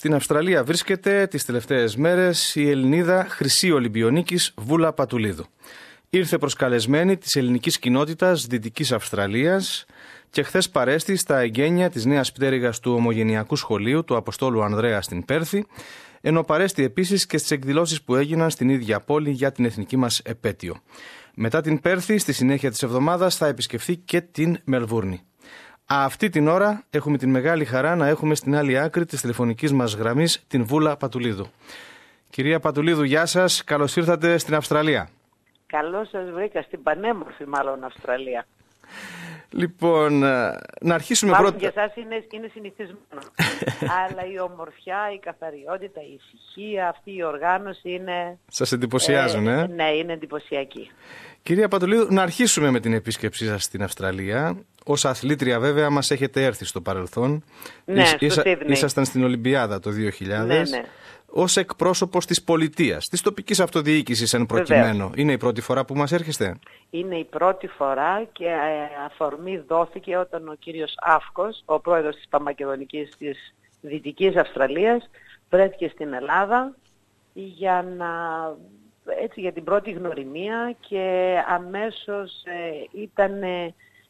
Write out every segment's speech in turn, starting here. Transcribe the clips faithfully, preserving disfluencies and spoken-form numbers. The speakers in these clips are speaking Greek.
Στην Αυστραλία βρίσκεται τις τελευταίες μέρες η Ελληνίδα Χρυσή Ολυμπιονίκης Βούλα Πατουλίδου. Ήρθε προσκαλεσμένη της ελληνικής κοινότητας Δυτικής Αυστραλίας και χθες παρέστη στα εγγένεια της νέας πτέρυγας του Ομογενειακού Σχολείου του Αποστόλου Ανδρέα στην Πέρθη, ενώ παρέστη επίσης και στις εκδηλώσεις που έγιναν στην ίδια πόλη για την εθνική μας επέτειο. Μετά την Πέρθη, στη συνέχεια της εβδομάδας θα επισκεφθεί και την Μελβούρνη. Αυτή την ώρα έχουμε την μεγάλη χαρά να έχουμε στην άλλη άκρη της τηλεφωνικής μας γραμμής την Βούλα Πατουλίδου. Κυρία Πατουλίδου, γεια σας, καλώς ήρθατε στην Αυστραλία. Καλώς σας βρήκα, στην πανέμορφη μάλλον Αυστραλία. Λοιπόν, να αρχίσουμε μάλλον πρώτα... για εσάς είναι, είναι συνηθισμένο. Αλλά η ομορφιά, η καθαριότητα, η ησυχία, αυτή η οργάνωση είναι... Σας εντυπωσιάζουν, ε? ε? Ναι, είναι εντυπωσιακή. Κυρία Πατουλίδου, να αρχίσουμε με την επίσκεψή σας στην Αυστραλία. Ως αθλήτρια βέβαια μας έχετε έρθει στο παρελθόν. Ναι, Ήσ, στο ίσα, Σίδνεϊ. Ήσασταν στην Ολυμπιάδα το δύο χιλιάδες. Ναι, ναι. Ως εκπρόσωπος της πολιτείας, της τοπικής αυτοδιοίκησης εν προκειμένου. Βεβαίως. Είναι η πρώτη φορά που μας έρχεστε? Είναι η πρώτη φορά και αφορμή δόθηκε όταν ο κύριος Αύκος, ο πρόεδρος της Παμακεδονικής της Δυτικής Αυστραλίας, βρέθηκε στην Ελλάδα για, να, έτσι, για την πρώτη γνωριμία και αμέσως ε, ήταν, ε,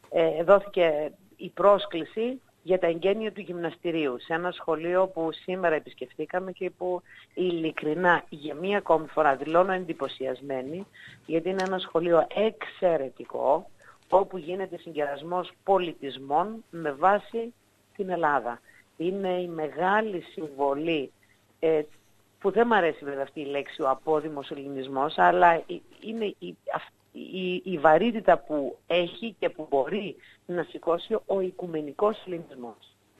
δόθηκε η πρόσκληση για τα εγγένεια του γυμναστηρίου σε ένα σχολείο που σήμερα επισκεφτήκαμε και που ειλικρινά για μία ακόμη φορά δηλώνω εντυπωσιασμένη, γιατί είναι ένα σχολείο εξαιρετικό όπου γίνεται συγκερασμός πολιτισμών με βάση την Ελλάδα. Είναι η μεγάλη συμβολή, ε, που δεν μου αρέσει βέβαια αυτή η λέξη ο απόδημος ελληνισμός, αλλά είναι η, η, η βαρύτητα που έχει και που μπορεί να σηκώσει ο οικουμενικός ελληνισμός.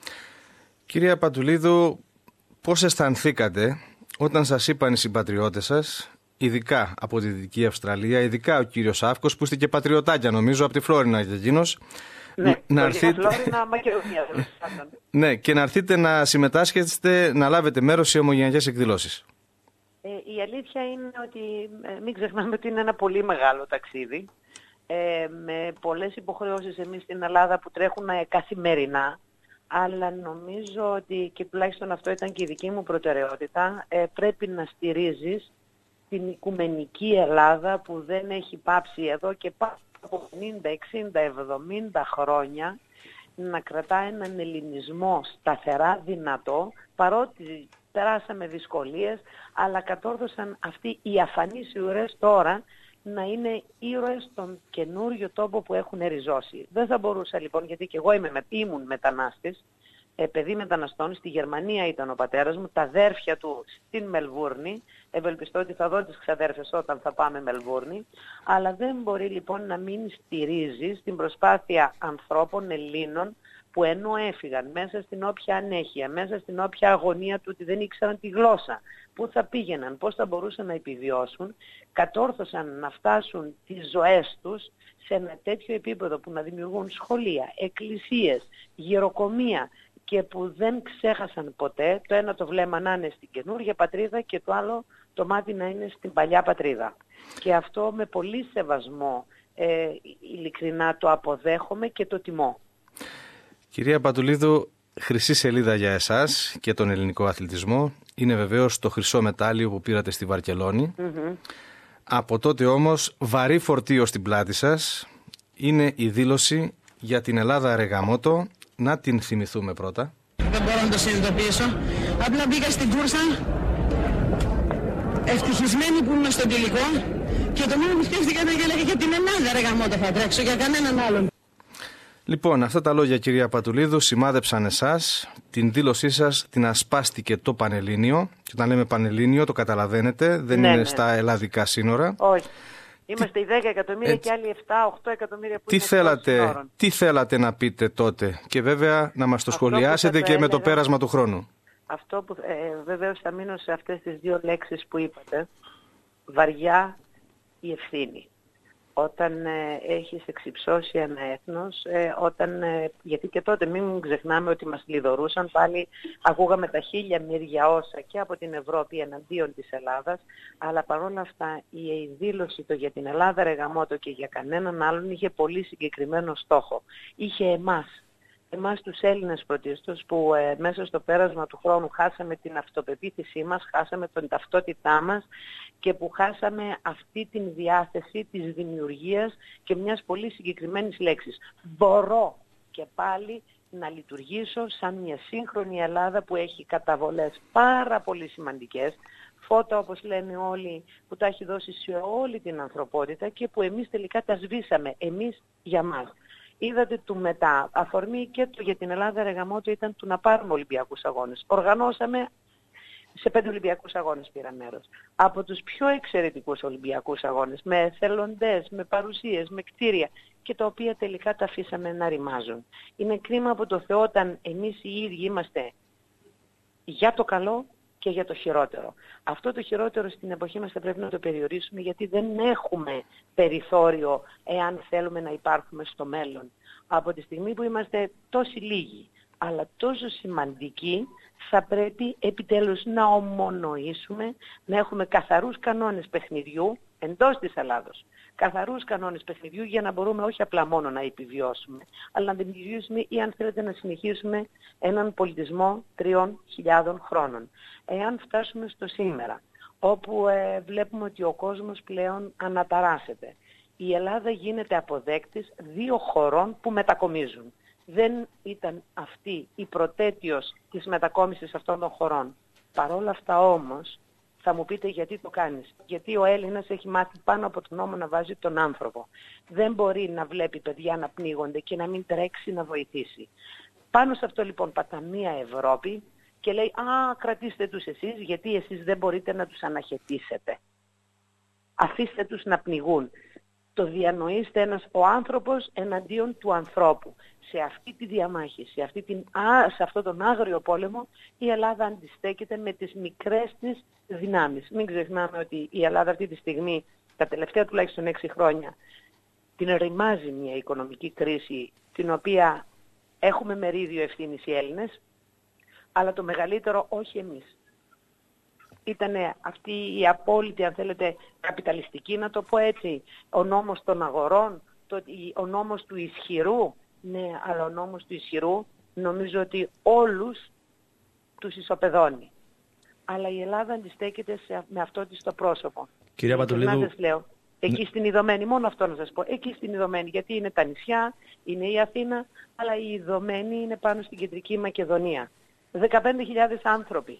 Κυρία Πατουλίδου, πώς αισθανθήκατε όταν σας είπαν οι συμπατριώτες σας, ειδικά από τη Δυτική Αυστραλία, ειδικά ο κύριος Αύκος, που είστε και πατριωτάκια νομίζω, από τη Φλόρινα και εκείνος, ναι, να έρθείτε... Φλόρινα, Μακεδονία. Ναι, και να έρθετε να συμμετάσχετε, να λάβετε μέρος σε ομογενειακές εκδηλώσεις. Ε, η αλήθεια είναι ότι ε, μην ξεχνάμε ότι είναι ένα πολύ μεγάλο ταξίδι, ε, με πολλές υποχρεώσεις εμείς στην Ελλάδα που τρέχουν ε, καθημερινά, αλλά νομίζω ότι, και τουλάχιστον αυτό ήταν και η δική μου προτεραιότητα, ε, πρέπει να στηρίζεις την οικουμενική Ελλάδα που δεν έχει πάψει εδώ και πάνω από πενήντα, εξήντα, εβδομήντα χρόνια να κρατά έναν ελληνισμό σταθερά δυνατό, παρότι περάσαμε δυσκολίες, αλλά κατόρθωσαν αυτοί οι αφανείς ουρές τώρα να είναι ήρωες στον καινούριο τόπο που έχουν ριζώσει. Δεν θα μπορούσα λοιπόν, γιατί και εγώ είμαι, ήμουν μετανάστης, ε, παιδί μεταναστών, στη Γερμανία ήταν ο πατέρας μου, τα αδέρφια του στην Μελβούρνη, ευελπιστώ ότι θα δω τις ξαδέρφες όταν θα πάμε Μελβούρνη, αλλά δεν μπορεί λοιπόν να μην στηρίζει την προσπάθεια ανθρώπων Ελλήνων που ενώ έφυγαν μέσα στην όποια ανέχεια, μέσα στην όποια αγωνία του ότι δεν ήξεραν τη γλώσσα, πού θα πήγαιναν, πώς θα μπορούσαν να επιβιώσουν, κατόρθωσαν να φτάσουν τις ζωές τους σε ένα τέτοιο επίπεδο που να δημιουργούν σχολεία, εκκλησίες, γεροκομεία και που δεν ξέχασαν ποτέ το ένα το βλέμμα να είναι στην καινούργια πατρίδα και το άλλο το μάτι να είναι στην παλιά πατρίδα. Και αυτό με πολύ σεβασμό ε, ειλικρινά το αποδέχομαι και το τιμώ. Κυρία Πατουλίδου, χρυσή σελίδα για εσάς και τον ελληνικό αθλητισμό είναι βεβαίως το χρυσό μετάλλιο που πήρατε στη Βαρκελόνη. Mm-hmm. Από τότε όμως βαρύ φορτίο στην πλάτη σας είναι η δήλωση για την Ελλάδα ρε γαμώτο. Να την θυμηθούμε πρώτα. Δεν μπορώ να το συνειδητοποιήσω. Απλά μπήκα στην κούρσα ευτυχισμένη που ήμουν στο τελικό και το μόνο που σκέφτηκα ήταν και έλεγα για την Ελλάδα ρε γαμώτο θα τρέξω, για κανέναν άλλον. Λοιπόν, αυτά τα λόγια κυρία Πατουλίδου σημάδεψαν εσάς, την δήλωσή σας την ασπάστηκε το Πανελλήνιο. Και όταν λέμε Πανελλήνιο το καταλαβαίνετε, δεν ναι, είναι ναι. στα ελλαδικά σύνορα. Όχι. Είμαστε οι δέκα εκατομμύρια έτσι. Και άλλοι επτά οκτώ εκατομμύρια που τι είναι θέλατε, τι θέλατε να πείτε τότε και βέβαια να μας το αυτό σχολιάσετε και έλεγα, με το πέρασμα του χρόνου. Αυτό που ε, βεβαίως θα μείνω σε αυτές τις δύο λέξεις που είπατε. Βαριά η ευθύνη. Όταν ε, έχεις εξυψώσει ένα έθνος, ε, όταν, ε, γιατί και τότε μην ξεχνάμε ότι μας λιδωρούσαν, πάλι ακούγαμε τα χίλια μύρια όσα και από την Ευρώπη εναντίον της Ελλάδας, αλλά παρόλα αυτά η δήλωση το για την Ελλάδα ρε γαμώτο και για κανέναν άλλον είχε πολύ συγκεκριμένο στόχο. Είχε εμάς. εμάς τους Έλληνες πρωτίστως που ε, μέσα στο πέρασμα του χρόνου χάσαμε την αυτοπεποίθησή μας, χάσαμε την ταυτότητά μας και που χάσαμε αυτή την διάθεση της δημιουργίας και μιας πολύ συγκεκριμένης λέξης. Μπορώ και πάλι να λειτουργήσω σαν μια σύγχρονη Ελλάδα που έχει καταβολές πάρα πολύ σημαντικές, φώτα όπως λένε όλοι που τα έχει δώσει σε όλη την ανθρωπότητα και που εμείς τελικά τα σβήσαμε, εμείς για μας. Είδατε του μετά, αφορμή και το για την Ελλάδα ρε γαμώτο ήταν του να πάρουμε Ολυμπιακούς Αγώνες. Οργανώσαμε, σε πέντε Ολυμπιακούς Αγώνες πήρα μέρος. Από τους πιο εξαιρετικούς Ολυμπιακούς Αγώνες, με εθελοντές, με παρουσίες, με κτίρια και τα οποία τελικά τα αφήσαμε να ρημάζουν. Είναι κρίμα από το Θεό όταν εμείς οι ίδιοι είμαστε για το καλό και για το χειρότερο. Αυτό το χειρότερο στην εποχή μας θα πρέπει να το περιορίσουμε γιατί δεν έχουμε περιθώριο εάν θέλουμε να υπάρχουμε στο μέλλον. Από τη στιγμή που είμαστε τόσοι λίγοι αλλά τόσο σημαντικοί θα πρέπει επιτέλους να ομονοήσουμε, να έχουμε καθαρούς κανόνες παιχνιδιού εντός της Ελλάδος. Καθαρούς κανόνες παιχνιδιού για να μπορούμε όχι απλά μόνο να επιβιώσουμε, αλλά να δημιουργήσουμε ή αν θέλετε να συνεχίσουμε έναν πολιτισμό τριών χιλιάδων χρόνων. Εάν φτάσουμε στο σήμερα, όπου ε, βλέπουμε ότι ο κόσμος πλέον αναταράσσεται, η Ελλάδα γίνεται αποδέκτης δύο χωρών που μετακομίζουν. Δεν ήταν αυτή η πρωτέτειος της μετακόμισης αυτών των χωρών. Παρ' όλα αυτά όμως, θα μου πείτε γιατί το κάνεις. Γιατί ο Έλληνας έχει μάθει πάνω από τον νόμο να βάζει τον άνθρωπο. Δεν μπορεί να βλέπει παιδιά να πνίγονται και να μην τρέξει να βοηθήσει. Πάνω σε αυτό λοιπόν πατά μία Ευρώπη και λέει «Α, κρατήστε τους εσείς γιατί εσείς δεν μπορείτε να τους αναχαιτήσετε. Αφήστε τους να πνιγούν». Το διανοείστε ένας ο άνθρωπος εναντίον του ανθρώπου. Σε αυτή τη διαμάχη, σε, αυτή την, α, σε αυτό τον άγριο πόλεμο, η Ελλάδα αντιστέκεται με τις μικρές της δυνάμεις. Μην ξεχνάμε ότι η Ελλάδα αυτή τη στιγμή, τα τελευταία τουλάχιστον έξι χρόνια, την ρημάζει μια οικονομική κρίση, την οποία έχουμε μερίδιο ευθύνης οι Έλληνες, αλλά το μεγαλύτερο όχι εμείς. Ήτανε αυτή η απόλυτη, αν θέλετε, καπιταλιστική, να το πω έτσι, ο νόμος των αγορών, το, ο νόμος του ισχυρού, ναι, αλλά ο νόμος του ισχυρού νομίζω ότι όλους τους ισοπεδώνει. Αλλά η Ελλάδα αντιστέκεται σε, με αυτό της το πρόσωπο. Κυρία Πατουλίδου, σας λέω, εκεί ναι. Στην Ιδωμένη, μόνο αυτό να σας πω, εκεί στην Ιδωμένη, γιατί είναι τα νησιά, είναι η Αθήνα, αλλά η Ιδωμένη είναι πάνω στην Κεντρική Μακεδονία. δεκαπέντε χιλιάδες άνθρωποι.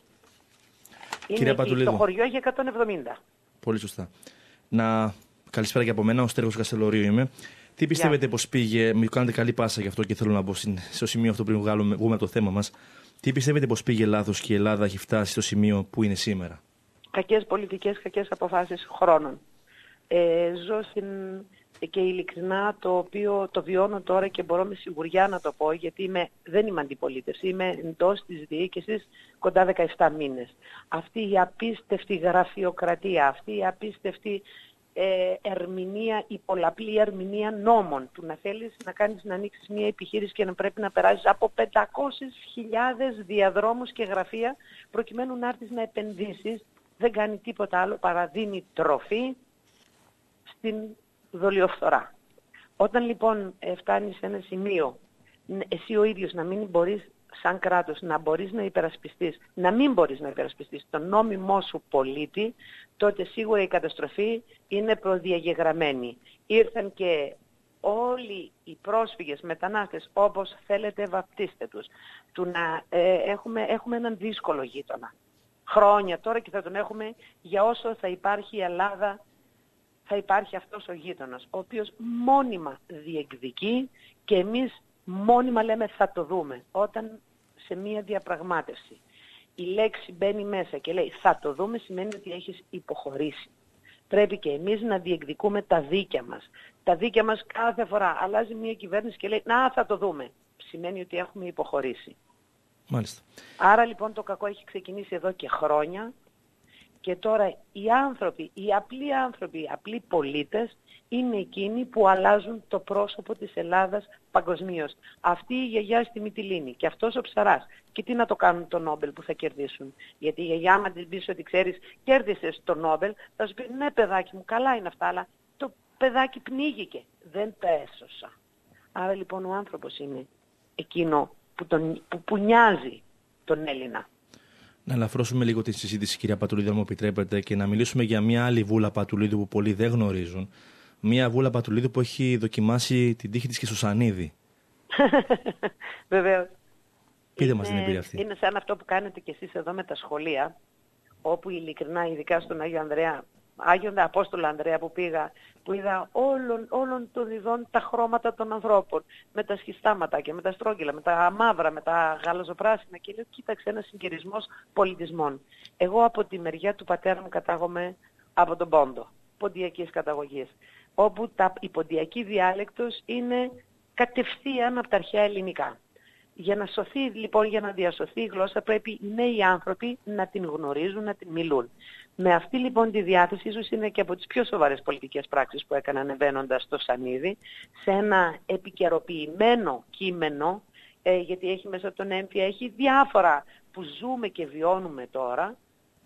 Είναι εκεί, το χωριό έχει εκατόν εβδομήντα. Πολύ σωστά. Να... Καλησπέρα και από μένα, ο Στέργος Καστελωρίου είμαι. Τι πιστεύετε yeah. πως πήγε, μου κάνετε καλή πάσα γι' αυτό και θέλω να μπω στο σημείο αυτό πριν βγάλουμε, βγούμε το θέμα μας. Τι πιστεύετε πως πήγε λάθος και η Ελλάδα έχει φτάσει στο σημείο που είναι σήμερα? Κακές πολιτικές, κακές αποφάσεις χρόνων. Ε, ζω στην... και ειλικρινά το οποίο το βιώνω τώρα και μπορώ με σιγουριά να το πω γιατί είμαι, δεν είμαι αντιπολίτευση, είμαι εντός της διοίκησης κοντά δεκαεπτά μήνες. Αυτή η απίστευτη γραφειοκρατία, αυτή η απίστευτη ε, ερμηνεία, η πολλαπλή ερμηνεία νόμων του να θέλεις να κάνεις να ανοίξεις μια επιχείρηση και να πρέπει να περάσεις από πεντακόσιες χιλιάδες διαδρόμους και γραφεία προκειμένου να έρθεις να επενδύσεις, δεν κάνει τίποτα άλλο παρά δίνει τροφή στην δολιοφθορά. Όταν λοιπόν φτάνεις σε ένα σημείο εσύ ο ίδιος να μην μπορείς σαν κράτος να μπορείς να υπερασπιστείς, να μην μπορείς να υπερασπιστείς τον νόμιμό σου πολίτη, τότε σίγουρα η καταστροφή είναι προδιαγεγραμμένη. Ήρθαν και όλοι οι πρόσφυγες, μετανάστες, όπως θέλετε βαπτίστε τους, του να ε, έχουμε, έχουμε έναν δύσκολο γείτονα. Χρόνια τώρα και θα τον έχουμε για όσο θα υπάρχει η Ελλάδα, θα υπάρχει αυτός ο γείτονας, ο οποίος μόνιμα διεκδικεί και εμείς μόνιμα λέμε θα το δούμε. Όταν σε μία διαπραγμάτευση η λέξη μπαίνει μέσα και λέει θα το δούμε, σημαίνει ότι έχεις υποχωρήσει. Πρέπει και εμείς να διεκδικούμε τα δίκαια μας. Τα δίκαια μας κάθε φορά αλλάζει μία κυβέρνηση και λέει να θα το δούμε. Σημαίνει ότι έχουμε υποχωρήσει. Μάλιστα. Άρα λοιπόν το κακό έχει ξεκινήσει εδώ και χρόνια. Και τώρα οι άνθρωποι, οι απλοί άνθρωποι, οι απλοί πολίτες είναι εκείνοι που αλλάζουν το πρόσωπο της Ελλάδας παγκοσμίως. Αυτή η γιαγιά στη Μυτιλήνη και αυτός ο Ψαράς. Και τι να το κάνουν το Νόμπελ που θα κερδίσουν. Γιατί η γιαγιά άμα της πεις ότι ξέρεις κέρδισες το Νόμπελ θα σου πει ναι παιδάκι μου καλά είναι αυτά αλλά το παιδάκι πνίγηκε. Δεν τα έσωσα. Άρα λοιπόν ο άνθρωπος είναι εκείνο που, τον, που, που νοιάζει τον Έλληνα. Να ελαφρώσουμε λίγο τη συζήτηση, κυρία Πατουλίδου, αν μου επιτρέπετε, και να μιλήσουμε για μια άλλη Βούλα Πατουλίδου που πολλοί δεν γνωρίζουν. Μια Βούλα Πατουλίδου που έχει δοκιμάσει την τύχη της και στο Σανίδι. Βεβαίως. Πείτε είναι, μας την εμπειρία αυτή. Είναι σαν αυτό που κάνετε κι εσείς εδώ με τα σχολεία, όπου ειλικρινά, ειδικά στον Άγιο Ανδρέα, Άγιον Απόστολο Ανδρέα που πήγα, που είδα όλων, όλων των ειδών τα χρώματα των ανθρώπων, με τα σχιστάματα και με τα στρόγγυλα, με τα μαύρα, με τα γαλαζοπράσινα, και λέω κοίταξε, ένας συγκερισμός πολιτισμών. Εγώ από τη μεριά του πατέρα μου κατάγομαι από τον Πόντο, ποντιακής καταγωγής, όπου τα, η ποντιακή διάλεκτος είναι κατευθείαν από τα αρχαία ελληνικά. Για να σωθεί λοιπόν, για να διασωθεί η γλώσσα, πρέπει οι νέοι άνθρωποι να την γνωρίζουν, να την μιλούν. Με αυτή λοιπόν τη διάθεση, ίσως είναι και από τις πιο σοβαρές πολιτικές πράξεις που έκανα ανεβαίνοντας στο Σανίδι, σε ένα επικαιροποιημένο κείμενο, ε, γιατί έχει μέσα τον έμφυα, έχει διάφορα που ζούμε και βιώνουμε τώρα,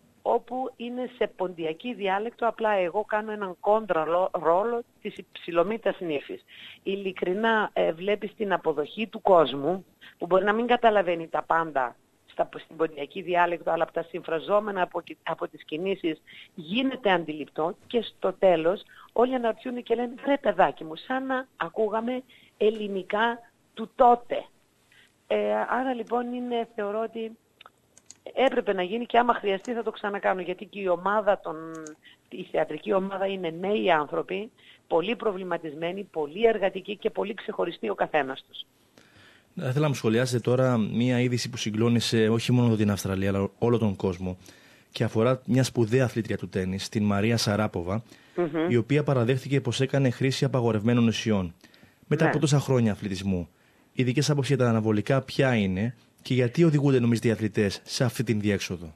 όπου είναι σε ποντιακή διάλεκτο, απλά εγώ κάνω έναν κόντρα ρόλο της υψηλομήτας νύφης. Ειλικρινά ε, βλέπεις την αποδοχή του κόσμου, που μπορεί να μην καταλαβαίνει τα πάντα στα, στην ποντιακή διάλεκτο, αλλά από τα συμφραζόμενα από, από τις κινήσεις γίνεται αντιληπτό, και στο τέλος όλοι αναρωτιούνται και λένε «Ρε παιδάκι μου, σαν να ακούγαμε ελληνικά του τότε». Ε, άρα λοιπόν είναι, θεωρώ ότι έπρεπε να γίνει, και άμα χρειαστεί θα το ξανακάνω, γιατί και η ομάδα των, η θεατρική ομάδα είναι νέοι άνθρωποι, πολύ προβληματισμένοι, πολύ εργατικοί και πολύ ξεχωριστοί ο καθένας τους. Θα ήθελα να μου σχολιάσετε τώρα μία είδηση που συγκλώνησε όχι μόνο την Αυστραλία, αλλά όλο τον κόσμο, και αφορά μια σπουδαία αθλήτρια του τένις, την Μαρία Σαράποβα, mm-hmm. η οποία παραδέχτηκε πως έκανε χρήση απαγορευμένων ουσιών. Μετά ναι. από τόσα χρόνια αθλητισμού, οι δικές άποψεις για τα αναβολικά ποια είναι και γιατί οδηγούνται, νομίζετε, οι αθλητές σε αυτή την διέξοδο?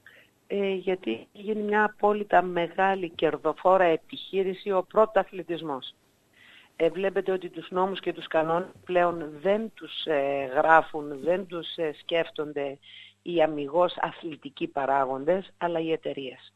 Ε, γιατί γίνει μια απόλυτα μεγάλη κερδοφόρα επιχείρηση ο πρωταθλητισμός. Ε, βλέπετε ότι τους νόμους και τους κανόνες πλέον δεν τους ε, γράφουν, δεν τους ε, σκέφτονται οι αμιγώς αθλητικοί παράγοντες, αλλά οι εταιρείες.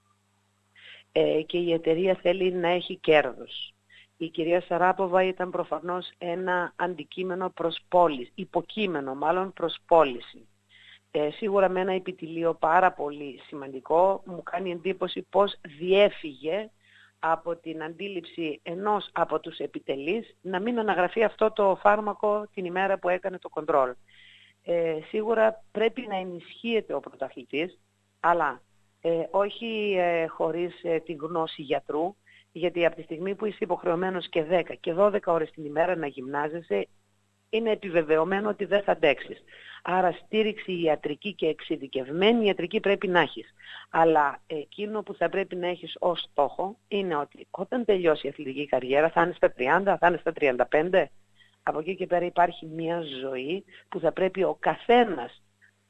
Ε, και η εταιρεία θέλει να έχει κέρδος. Η κυρία Σαράποβα ήταν προφανώς ένα αντικείμενο προς πώληση, υποκείμενο μάλλον προς πώληση. Ε, σίγουρα με ένα επιτυλίο πάρα πολύ σημαντικό, μου κάνει εντύπωση πώς διέφυγε από την αντίληψη ενός από τους επιτελείς να μην αναγραφεί αυτό το φάρμακο την ημέρα που έκανε το κοντρόλ. Ε, σίγουρα πρέπει να ενισχύεται ο πρωταθλητής, αλλά ε, όχι ε, χωρίς ε, τη γνώση γιατρού, γιατί από τη στιγμή που είσαι υποχρεωμένος και δέκα και δώδεκα ώρες την ημέρα να γυμνάζεσαι, είναι επιβεβαιωμένο ότι δεν θα αντέξεις. Άρα στήριξη ιατρική και εξειδικευμένη ιατρική πρέπει να έχεις. Αλλά εκείνο που θα πρέπει να έχεις ως στόχο είναι ότι όταν τελειώσει η αθλητική καριέρα, θα είναι στα τριάντα, θα είναι στα τριάντα πέντε, από εκεί και πέρα υπάρχει μια ζωή που θα πρέπει ο καθένας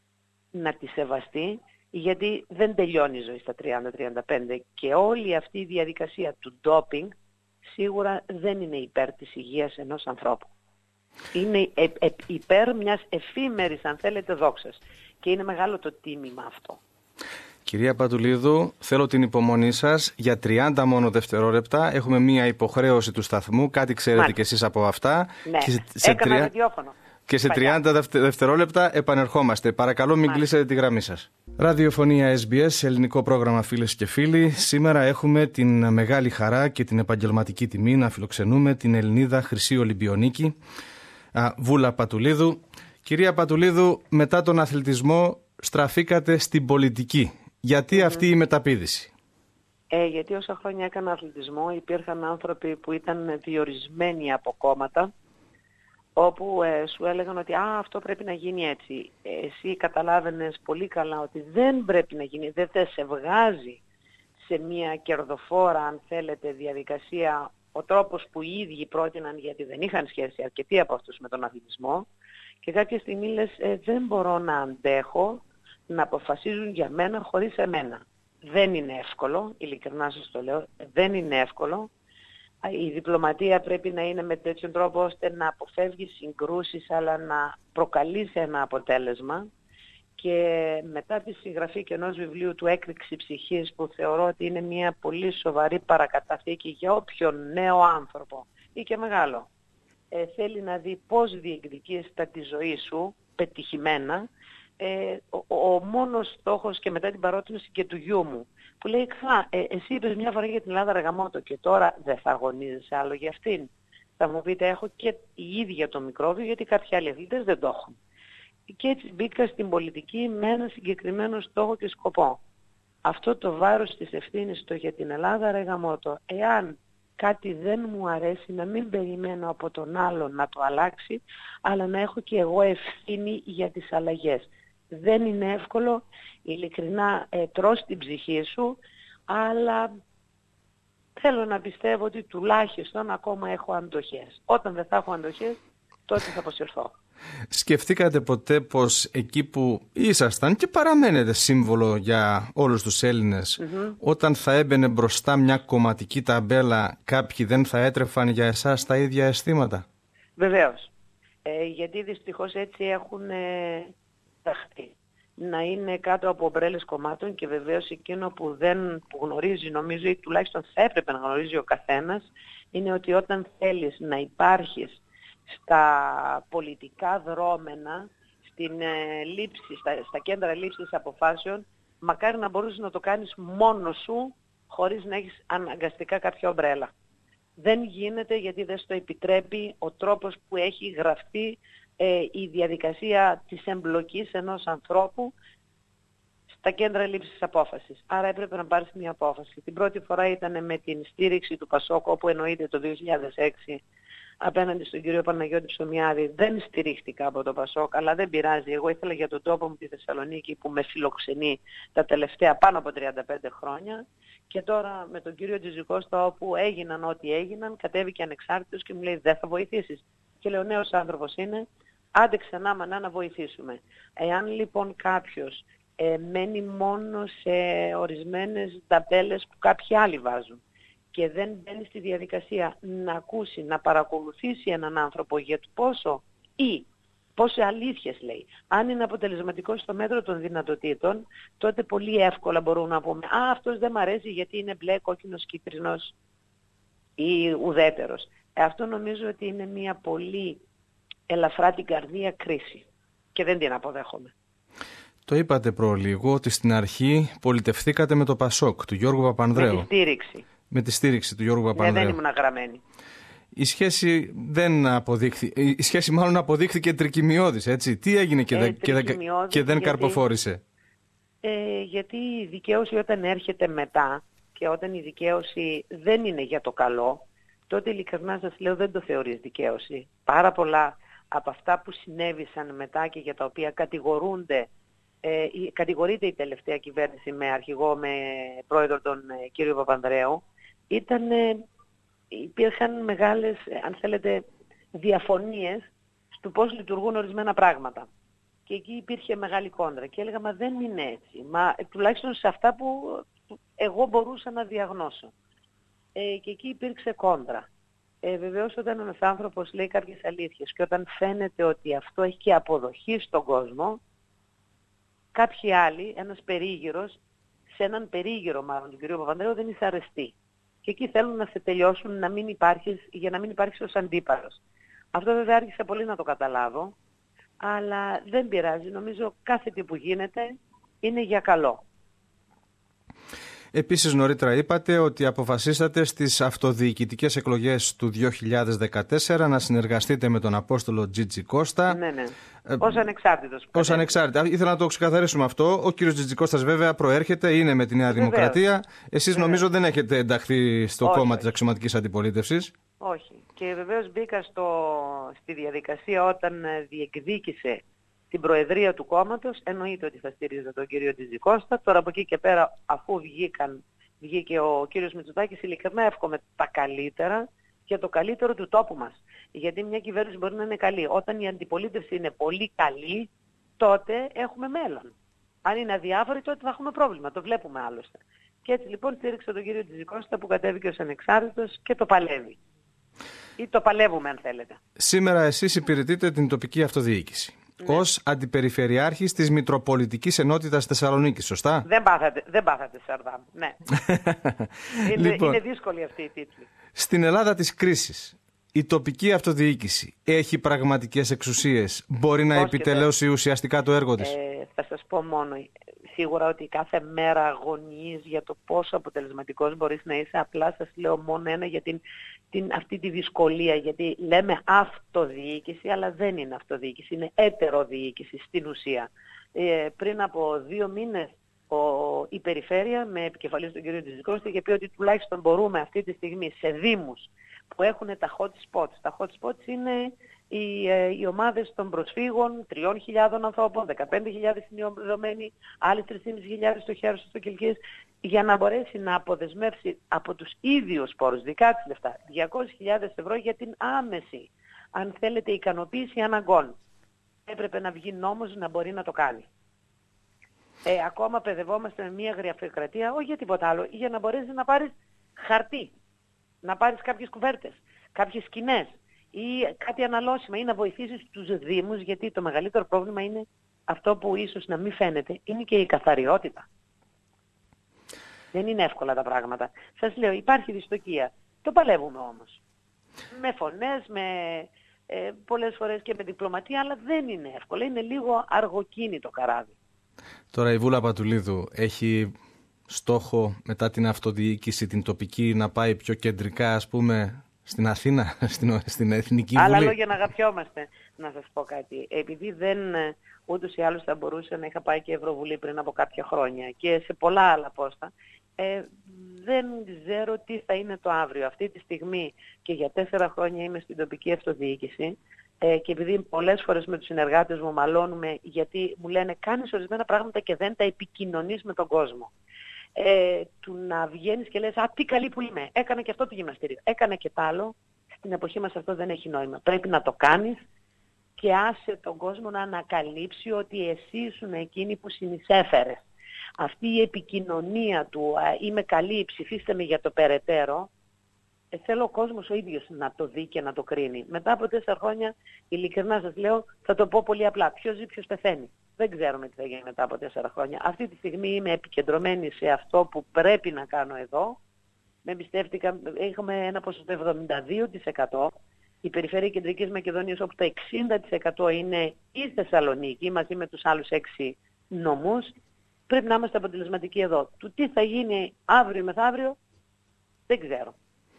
να τη σεβαστεί, γιατί δεν τελειώνει η ζωή στα τριάντα τριάντα πέντε, και όλη αυτή η διαδικασία του ντόπινγκ σίγουρα δεν είναι υπέρ της υγείας ενός ανθρώπου. Είναι ε, ε, υπέρ μιας εφήμερης, αν θέλετε, δόξας, και είναι μεγάλο το τίμημα αυτό. Κυρία Πατουλίδου, θέλω την υπομονή σας για τριάντα μόνο δευτερόλεπτα. Έχουμε μία υποχρέωση του σταθμού, κάτι ξέρετε Μάλιστα. κι εσείς από αυτά. Ναι, και σε, σε έκανα τρία... ραδιόφωνο. Και σε τριάντα δευτερόλεπτα επανερχόμαστε. Παρακαλώ μην Μάλιστα. κλείσετε τη γραμμή σας. Ραδιοφωνία ες μπι ες, ελληνικό πρόγραμμα, φίλες και φίλοι. Σήμερα έχουμε την μεγάλη χαρά και την επαγγελματική τιμή να φιλοξενούμε την Ελληνίδα Χρυσή Ολυμπιονίκη, Βούλα Πατουλίδου. Κυρία Πατουλίδου, μετά τον αθλητισμό στραφήκατε στην πολιτική. Γιατί mm. αυτή η μεταπήδηση? Ε, γιατί όσα χρόνια έκανα αθλητισμό υπήρχαν άνθρωποι που ήταν διορισμένοι από κόμματα, όπου ε, σου έλεγαν ότι α, αυτό πρέπει να γίνει έτσι. Ε, εσύ καταλάβαινες πολύ καλά ότι δεν πρέπει να γίνει, δεν θα σε βγάζει σε μια κερδοφόρα, αν θέλετε, διαδικασία ο τρόπος που οι ίδιοι πρότειναν, γιατί δεν είχαν σχέση αρκετοί από αυτούς με τον αθλητισμό, και κάποια στιγμή λες ε, δεν μπορώ να αντέχω να αποφασίζουν για μένα χωρίς εμένα. Δεν είναι εύκολο, ειλικρινά σας το λέω, δεν είναι εύκολο. Η διπλωματία πρέπει να είναι με τέτοιον τρόπο ώστε να αποφεύγει συγκρούσεις, αλλά να προκαλεί σε ένα αποτέλεσμα. Και μετά τη συγγραφή και ενός βιβλίου του «Έκρηξη ψυχής», που θεωρώ ότι είναι μια πολύ σοβαρή παρακαταθήκη για όποιον νέο άνθρωπο ή και μεγάλο, ε, θέλει να δει πώς διεκδικείς τα τη ζωή σου πετυχημένα, ε, ο, ο μόνος στόχος και μετά την παρότρινση και του γιού μου που λέει «Χα, ε, εσύ είπες μια φορά για την Ελλάδα ρε γαμώτο και τώρα δεν θα αγωνίζεσαι άλλο για αυτήν». Θα μου πείτε έχω και η ίδια το μικρόβιο γιατί κάποιοι άλλοι αθλητές δεν το έχουν. Και έτσι μπήκα στην πολιτική με ένα συγκεκριμένο στόχο και σκοπό. Αυτό το βάρος της ευθύνης το για την Ελλάδα ρε γαμώτο. Εάν κάτι δεν μου αρέσει να μην περιμένω από τον άλλον να το αλλάξει, αλλά να έχω και εγώ ευθύνη για τις αλλαγές. Δεν είναι εύκολο, ειλικρινά ε, τρως την ψυχή σου, αλλά θέλω να πιστεύω ότι τουλάχιστον ακόμα έχω αντοχές. Όταν δεν θα έχω αντοχές, τότε θα αποσυρθώ. Σκεφτήκατε ποτέ πως εκεί που ήσασταν και παραμένετε σύμβολο για όλους τους Έλληνες, mm-hmm. όταν θα έμπαινε μπροστά μια κομματική ταμπέλα, κάποιοι δεν θα έτρεφαν για εσάς τα ίδια αισθήματα? Βεβαίως. Ε, γιατί δυστυχώς έτσι έχουν ε, ταχθεί. Να είναι κάτω από ομπρέλες κομμάτων και βεβαίως εκείνο που δεν που γνωρίζει, νομίζω, ή τουλάχιστον θα έπρεπε να γνωρίζει ο καθένας, είναι ότι όταν θέλεις να υπάρχεις στα πολιτικά δρόμενα, στην, ε, λήψη, στα, στα κέντρα λήψης αποφάσεων, μακάρι να μπορείς να το κάνεις μόνος σου, χωρίς να έχεις αναγκαστικά κάποια ομπρέλα. Δεν γίνεται γιατί δεν στο επιτρέπει ο τρόπος που έχει γραφτεί ε, η διαδικασία της εμπλοκής ενός ανθρώπου στα κέντρα λήψης απόφασης. Άρα έπρεπε να πάρεις μια απόφαση. Την πρώτη φορά ήταν με την στήριξη του Πασόκ, όπου εννοείται το δύο χιλιάδες έξι, απέναντι στον κύριο Παναγιώτη Ψωμιάδη. Δεν στηρίχτηκα από το Πασόκ, αλλά δεν πειράζει. Εγώ ήθελα για τον τόπο μου τη Θεσσαλονίκη που με φιλοξενεί τα τελευταία πάνω από τριάντα πέντε χρόνια. Και τώρα με τον κύριο Τζιζικώστα, όπου έγιναν ό,τι έγιναν, κατέβηκε ανεξάρτητος και μου λέει δεν θα βοηθήσεις. Και λέω νέος άνθρωπος είναι, άντε ξανά μανά να βοηθήσουμε. Εάν λοιπόν κάποιος ε, μένει μόνο σε ορισμένες ταμπέλες που κάποιοι άλλοι βάζουν και δεν μπαίνει στη διαδικασία να ακούσει, να παρακολουθήσει έναν άνθρωπο για το πόσο ή πόσο αλήθειες λέει. Αν είναι αποτελεσματικός στο μέτρο των δυνατοτήτων, τότε πολύ εύκολα μπορούμε να πούμε «Α, αυτός δεν μ' αρέσει γιατί είναι μπλε, κόκκινος, κίτρινος ή ουδέτερος». Ε, αυτό νομίζω ότι είναι μια πολύ ελαφρά την καρδία κρίση και δεν την αποδέχομαι. Το είπατε προλίγο ότι στην αρχή πολιτευθήκατε με το Πασόκ του Γιώργου Παπανδρέου. Με τη στήριξη. Με τη στήριξη του Γιώργου Παπανδρέου. Ναι, δεν ήμουν γραμμένη. Η σχέση δεν αποδείχθηκε, η σχέση μάλλον αποδείχθηκε τρικυμιώδης, έτσι. Τι έγινε και, ε, δε, και, δε, και δεν γιατί, καρποφόρησε? Ε, γιατί η δικαίωση όταν έρχεται μετά και όταν η δικαίωση δεν είναι για το καλό, τότε ειλικρινά σας λέω δεν το θεωρείς δικαίωση. Πάρα πολλά από αυτά που συνέβησαν μετά και για τα οποία κατηγορούνται, ε, κατηγορείται η τελευταία κυβέρνηση με αρχηγό, με πρόεδρο τον ε, κύριο Παπανδρέου, ήταν... Ε, υπήρχαν μεγάλες, αν θέλετε, διαφωνίες στο πώς λειτουργούν ορισμένα πράγματα. Και εκεί υπήρχε μεγάλη κόντρα. Και έλεγα, μα δεν είναι έτσι. Μα τουλάχιστον σε αυτά που εγώ μπορούσα να διαγνώσω. Ε, και εκεί υπήρξε κόντρα. Ε, βεβαίως όταν ένας άνθρωπος λέει κάποιες αλήθειες και όταν φαίνεται ότι αυτό έχει και αποδοχή στον κόσμο, κάποιοι άλλοι, ένας περίγυρος, σε έναν περίγυρο μάλλον του κ. Παπανδρέου δεν είσαι αρεστή. Και εκεί θέλουν να σε τελειώσουν να μην υπάρχεις, για να μην υπάρχεις ως αντίπαλος. Αυτό βέβαια άρχισα πολύ να το καταλάβω, αλλά δεν πειράζει. Νομίζω κάθε τι που γίνεται είναι για καλό. Επίσης νωρίτερα είπατε ότι αποφασίσατε στις αυτοδιοικητικές εκλογές του δύο χιλιάδες δεκατέσσερα να συνεργαστείτε με τον Απόστολο Τζιτζικώστα. Ναι, ναι. Ως ανεξάρτητος. Ως ανεξάρτητα. Ήθελα να το ξεκαθαρίσουμε αυτό. Ο κύριος Τζιτζικώστας βέβαια προέρχεται, είναι με τη Νέα Βεβαίως. Δημοκρατία. Εσείς Βεβαίως. νομίζω δεν έχετε ενταχθεί στο όχι, κόμμα όχι. της αξιωματικής αντιπολίτευσης. Όχι. Και βεβαίως μπήκα στο, στη διαδικασία όταν διεκδίκησε την προεδρία του κόμματος, εννοείται ότι θα στηρίζω τον κύριο Τζιτζικώστα. Τώρα από εκεί και πέρα, αφού βγήκαν, βγήκε ο κύριος Μητσοτάκης, ειλικρινά εύχομαι τα καλύτερα και το καλύτερο του τόπου μας. Γιατί μια κυβέρνηση μπορεί να είναι καλή. Όταν η αντιπολίτευση είναι πολύ καλή, τότε έχουμε μέλλον. Αν είναι αδιάφορη, τότε θα έχουμε πρόβλημα. Το βλέπουμε άλλωστε. Και έτσι λοιπόν στήριξα τον κύριο Τζιτζικώστα που κατέβηκε ως ανεξάρτητος και το παλεύει. Ή το παλεύουμε αν θέλετε. Σήμερα εσείς υπηρετείτε την τοπική αυτοδιοίκηση. Ναι. Ως αντιπεριφερειάρχης της Μητροπολιτικής Ενότητας Θεσσαλονίκης, σωστά? Δεν πάθατε, δεν πάθατε Σαρδάμ, ναι. είναι, λοιπόν, είναι δύσκολη αυτή η τίτλη. Στην Ελλάδα της κρίσης, η τοπική αυτοδιοίκηση έχει πραγματικές εξουσίες, μπορεί να επιτελέσει ουσιαστικά το έργο της? Ε, θα σας πω μόνο, σίγουρα ότι κάθε μέρα αγωνιείς για το πόσο αποτελεσματικός μπορείς να είσαι. Απλά σας λέω μόνο ένα για την, την, αυτή τη δυσκολία, γιατί λέμε αυτοδιοίκηση, αλλά δεν είναι αυτοδιοίκηση, είναι έτεροδιοίκηση στην ουσία. Ε, πριν από δύο μήνες ο, η Περιφέρεια με επικεφαλής τον κύριο Τζιζικώστη είχε πει ότι τουλάχιστον μπορούμε αυτή τη στιγμή σε δήμους που έχουν τα hot spots. Τα hot spots είναι οι, ε, οι ομάδες των προσφύγων, τριών χιλιάδων ανθρώπων, δεκαπέντε χιλιάδες συνειοδομένοι, άλλοι τρεις χιλιάδες πεντακόσιοι στο Χέρσο, στο Κιλκής, για να μπορέσει να αποδεσμεύσει από τους ίδιους πόρους, δικά της λεφτά, διακόσιες χιλιάδες ευρώ για την άμεση, αν θέλετε, ικανοποίηση αναγκών. Έπρεπε να βγει νόμος να μπορεί να το κάνει. Ε, ακόμα παιδευόμαστε με μια γραφειοκρατία, όχι για τίποτα άλλο, για να μπορέσει να πάρεις χαρτί, να πάρεις κάποιες κουβέρτες, κάποιες σκηνές ή κάτι αναλώσιμα ή να βοηθήσεις τους δήμους, γιατί το μεγαλύτερο πρόβλημα είναι αυτό που ίσως να μην φαίνεται, είναι και η καθαριότητα. Δεν είναι εύκολα τα πράγματα. Σας λέω, υπάρχει δυστοκία. Το παλεύουμε όμως. Με φωνές, με ε, πολλές φορές και με διπλωματία, αλλά δεν είναι εύκολα. Είναι λίγο αργοκίνητο καράβι. Τώρα η Βούλα Πατουλίδου έχει στόχο μετά την αυτοδιοίκηση, την τοπική, να πάει πιο κεντρικά, ας πούμε, στην Αθήνα, στην, στην Εθνική Βουλή? Άλλα λόγια να αγαπιόμαστε, να σας πω κάτι. Επειδή δεν ούτως ή άλλως θα μπορούσε να είχα πάει και Ευρωβουλή πριν από κάποια χρόνια και σε πολλά άλλα πόστα, ε, δεν ξέρω τι θα είναι το αύριο. Αυτή τη στιγμή και για τέσσερα χρόνια είμαι στην τοπική αυτοδιοίκηση ε, και επειδή πολλές φορές με τους συνεργάτες μου μαλώνουμε, γιατί μου λένε κάνεις ορισμένα πράγματα και δεν τα επικοινωνείς με τον κόσμο. Ε, του να βγαίνεις και λες «Α, τι καλή που είμαι, έκανα και αυτό το γυμναστήριο, έκανα και τ' άλλο». Στην εποχή μας αυτό δεν έχει νόημα. Πρέπει να το κάνεις και άσε τον κόσμο να ανακαλύψει ότι εσύ ήσουν εκείνη που συνεισέφερες. Αυτή η επικοινωνία του «Είμαι καλή, ψηφίστε με για το περαιτέρω», ε, θέλω ο κόσμος ο ίδιος να το δει και να το κρίνει. Μετά από τέσσερα χρόνια, ειλικρινά σας λέω, θα το πω πολύ απλά. Ποιος ζει, ποιος πεθαίνει. Δεν ξέρουμε τι θα γίνει μετά από τέσσερα χρόνια. Αυτή τη στιγμή είμαι επικεντρωμένη σε αυτό που πρέπει να κάνω εδώ. Με εμπιστεύτηκα, έχουμε ένα ποσοστό εβδομήντα δύο τοις εκατό. Η Περιφέρεια Κεντρικής Μακεδονίας, όπου το εξήντα τοις εκατό είναι η Θεσσαλονίκη, μαζί με τους άλλους έξι νομούς, πρέπει να είμαστε αποτελεσματικοί εδώ. Του τι θα γίνει αύριο μεθαύριο, δεν ξέρω.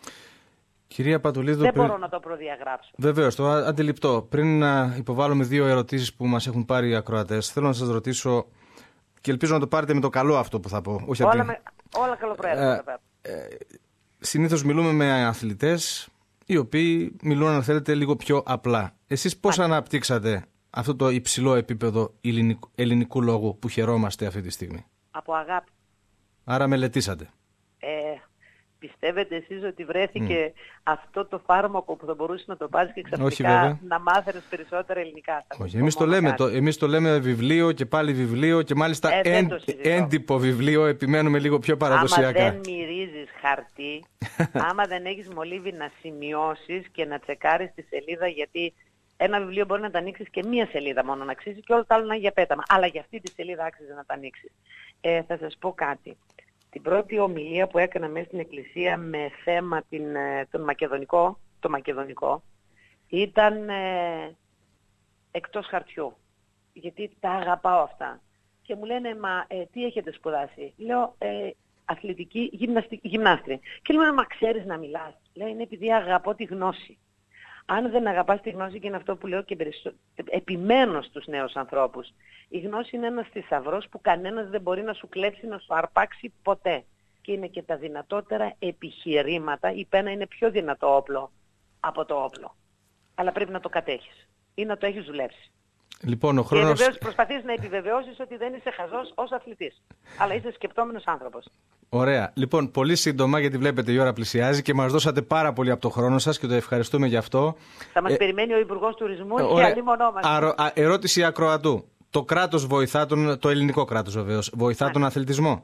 Κυρία Πατουλίδου, δεν πριν... μπορώ να το προδιαγράψω. Βεβαίως, το αντιληπτό. Πριν να υποβάλουμε δύο ερωτήσεις που μας έχουν πάρει οι ακροατές, θέλω να σας ρωτήσω και ελπίζω να το πάρετε με το καλό αυτό που θα πω. Όχι όλα, την... με... όλα καλοπροαίρετα. Ε, ε, συνήθως μιλούμε με αθλητές οι οποίοι μιλούν, αν θέλετε, λίγο πιο απλά. Εσείς πώς Άρα. αναπτύξατε αυτό το υψηλό επίπεδο ελληνικού, ελληνικού λόγου που χαιρόμαστε αυτή τη στιγμή? Από αγάπη. Άρα μελετήσατε. Ε, πιστεύετε εσείς ότι βρέθηκε mm. αυτό το φάρμακο που θα μπορούσε να το πάρεις και ξαφνικά να μάθαινες περισσότερα ελληνικά? Όχι, εμείς το, λέμε, το, εμείς το λέμε βιβλίο και πάλι βιβλίο και μάλιστα ε, εν, έντυπο βιβλίο, επιμένουμε λίγο πιο παραδοσιακά. Άμα δεν μυρίζεις χαρτί, άμα δεν έχεις μολύβι να σημειώσεις και να τσεκάρεις τη σελίδα, γιατί ένα βιβλίο μπορεί να το ανοίξεις και μία σελίδα μόνο να αξίζει και όλο το άλλο να είναι για πέταμα. Αλλά για αυτή τη σελίδα άξιζε να το ανοίξεις. Ε, θα σας πω κάτι. Την πρώτη ομιλία που έκανα μέσα στην εκκλησία με θέμα την, τον μακεδονικό, το μακεδονικό ήταν ε, εκτός χαρτιού. Γιατί τα αγαπάω αυτά. Και μου λένε, μα ε, τι έχετε σπουδάσει? Λέω, ε, αθλητική γυμνάστρια. Και λέω, μα ξέρεις να μιλάς? Λέω, είναι επειδή αγαπώ τη γνώση. Αν δεν αγαπάς τη γνώση, και είναι αυτό που λέω και περισσο... επιμένω στους νέους ανθρώπους, η γνώση είναι ένας θησαυρός που κανένας δεν μπορεί να σου κλέψει, να σου αρπάξει ποτέ. Και είναι και τα δυνατότερα επιχειρήματα, η πένα είναι πιο δυνατό όπλο από το όπλο. Αλλά πρέπει να το κατέχεις ή να το έχεις δουλέψει. Λοιπόν, ο χρόνος... Και βεβαίως προσπαθείς να επιβεβαιώσεις ότι δεν είσαι χαζός ως αθλητής, αλλά είσαι σκεπτόμενος άνθρωπος. Ωραία. Λοιπόν, πολύ σύντομα, γιατί βλέπετε η ώρα πλησιάζει και μας δώσατε πάρα πολύ από το χρόνο σας και το ευχαριστούμε γι' αυτό. Θα μας ε... περιμένει ο Υπουργός Τουρισμού ε, και αλλήμονόμαστε. Αρο... Α, ερώτηση ακροατού. Το κράτος βοηθά τον, το ελληνικό κράτος βεβαίως, βοηθά Ά. τον αθλητισμό?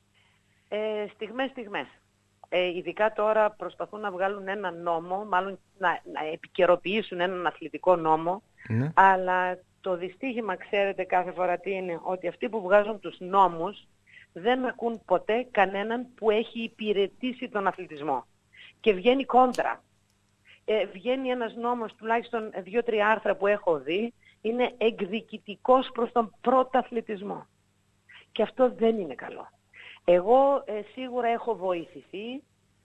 Ε, στιγμές, στιγμές. Ε, ειδικά τώρα προσπαθούν να βγάλουν ένα νόμο, μάλλον να, να επικαιροποιήσουν έναν αθλητικό νόμο, ναι. Αλλά το δυστύχημα, ξέρετε κάθε φορά τι είναι, ότι αυτοί που βγάζουν τους νόμους δεν ακούν ποτέ κανέναν που έχει υπηρετήσει τον αθλητισμό. Και βγαίνει κόντρα. ε, βγαίνει ένας νόμος, τουλάχιστον δύο-τρία άρθρα που έχω δει, είναι εκδικητικός προς τον πρωταθλητισμό. Και αυτό δεν είναι καλό. Εγώ ε, σίγουρα έχω βοηθηθεί,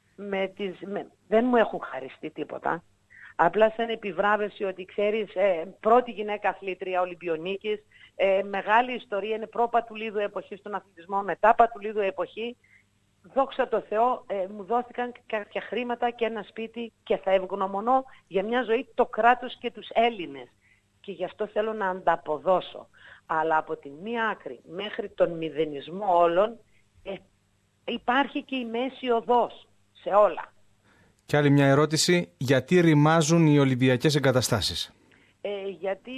με τις, με, δεν μου έχουν χαριστεί τίποτα. Απλά σαν επιβράβευση ότι ξέρεις, ε, πρώτη γυναίκα αθλήτρια Ολυμπιονίκης, ε, μεγάλη ιστορία, είναι προ-Πατουλίδου εποχή στον αθλητισμό, μετά Πατουλίδου εποχή. Δόξα τω Θεώ, ε, μου δόθηκαν κάποια χρήματα και ένα σπίτι και θα ευγνωμονώ για μια ζωή το κράτος και τους Έλληνες. Και γι' αυτό θέλω να ανταποδώσω. Αλλά από τη μία άκρη μέχρι τον μηδενισμό όλων ε, υπάρχει και η μέση οδός σε όλα. Και άλλη μια ερώτηση, γιατί ρημάζουν οι Ολυμπιακές εγκαταστάσεις? Ε, γιατί,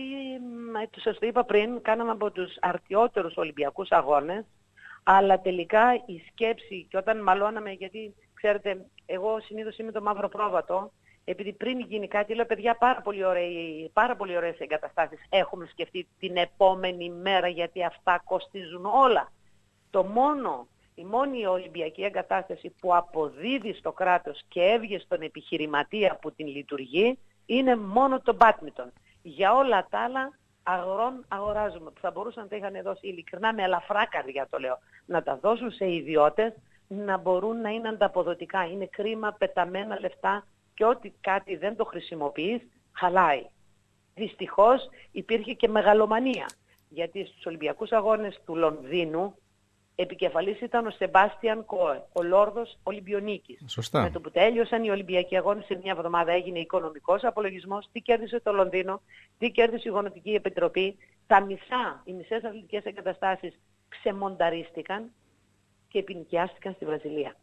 σας το είπα πριν, κάναμε από τους αρτιότερους Ολυμπιακούς αγώνες, αλλά τελικά η σκέψη, και όταν μαλώναμε, γιατί ξέρετε, εγώ συνήθως είμαι το μαύρο πρόβατο, επειδή πριν γίνει κάτι, λέω παιδιά πάρα πολύ, ωραίοι, πάρα πολύ ωραίες εγκαταστάσεις έχουμε σκεφτεί την επόμενη μέρα, γιατί αυτά κοστίζουν όλα. Το μόνο, η μόνη Ολυμπιακή εγκατάσταση που αποδίδει στο κράτος και έβγε στον επιχειρηματία που την λειτουργεί, είναι μόνο το μπάτμιντον. Για όλα τα άλλα αγρών αγοράζουμε, που θα μπορούσαν να τα είχαν δώσει ειλικρινά, με ελαφρά καρδιά το λέω, να τα δώσουν σε ιδιώτες, να μπορούν να είναι ανταποδοτικά. Είναι κρίμα πεταμένα λεφτά και ό,τι κάτι δεν το χρησιμοποιείς, χαλάει. Δυστυχώς υπήρχε και μεγαλομανία, γιατί στους Ολυμπιακούς Αγώνες του Λονδίνου επικεφαλής ήταν ο Σεμπάστιαν Κόε, ο Λόρδος Ολυμπιονίκης. Σωστά. Με το που τέλειωσαν οι Ολυμπιακοί Αγώνες, σε μια εβδομάδα έγινε οικονομικός απολογισμός, τι κέρδισε το Λονδίνο, τι κέρδισε η Γονοτική Επιτροπή. Τα μισά, οι μισές αθλητικές εγκαταστάσεις ξεμονταρίστηκαν και επινοικιάστηκαν στη Βραζιλία.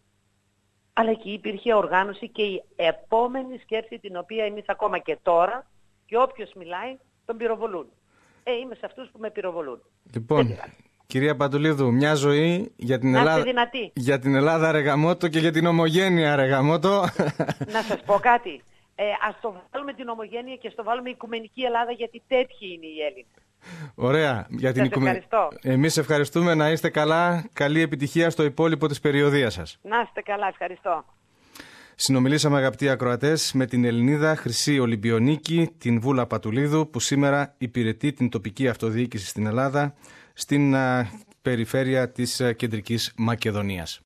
Αλλά εκεί υπήρχε οργάνωση και η επόμενη σκέψη, την οποία εμείς ακόμα και τώρα, και όποιος μιλάει, τον πυροβολούν. Ε, είμαι σε αυτούς που με πυροβολούν. Λοιπόν, κυρία Πατουλίδου, μια ζωή για την, Ελλάδα, για την Ελλάδα Ρεγαμότο και για την ομογένεια Ρεγαμότο. Να σας πω κάτι. Ε, ας το βάλουμε την ομογένεια και ας το βάλουμε οικουμενική Ελλάδα, γιατί τέτοιοι είναι οι Έλληνες. Ωραία. Για την σας οικουμε... ευχαριστώ. Εμείς ευχαριστούμε, να είστε καλά. Καλή επιτυχία στο υπόλοιπο της περιοδίας σας. Να είστε καλά. Ευχαριστώ. Συνομιλήσαμε, αγαπητοί ακροατές, με την Ελληνίδα Χρυσή Ολυμπιονίκη, την Βούλα Πατουλίδου, που σήμερα υπηρετεί την τοπική αυτοδιοίκηση στην Ελλάδα, στην α, περιφέρεια της α, Κεντρικής Μακεδονίας.